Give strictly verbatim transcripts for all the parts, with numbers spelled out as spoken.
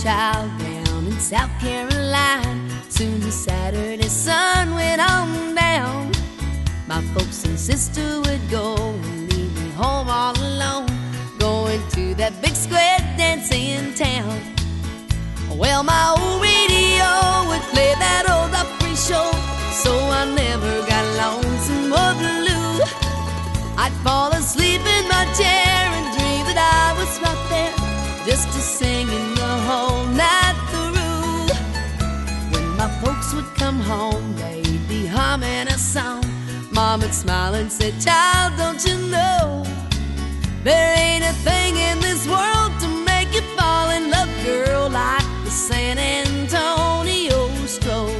child down in South Carolina. Soon the Saturday sun went on down. My folks and sister would go and leave me home all alone, going to that big square dance in town. Well, my old radio would play that old Opry show, so I never got lonesome or blue. I'd fall asleep in my chair and dream that I was right there, just a singing the whole night through. When my folks would come home, they'd be humming a song. Mom would smile and say, "Child, don't you know, there ain't a thing in this world to make you fall in love, girl, like the San Antonio stroll."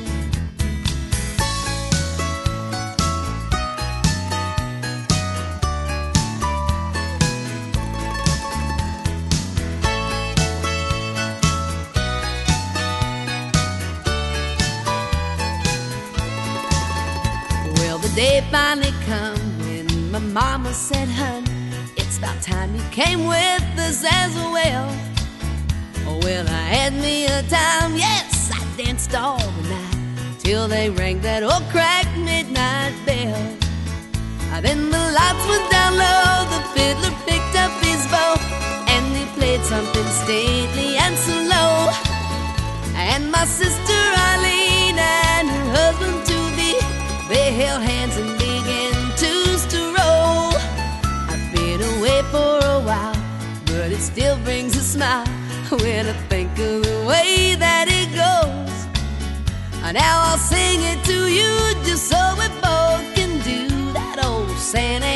Well, the day finally come when my mama said, "Hun, it's about time you came with us as well." Oh, well, I had me a time, yes, I danced all the night till they rang that old crack midnight bell. Uh, Then the lights went down low, the fiddler picked up his bow, and he played something stately and slow. And my sister Eileen and her husband to be, they held hands and began to stroll. I've been away for a while, but it still brings a smile when I think of the way that it goes. Now I'll sing it to you just so we both can do that old San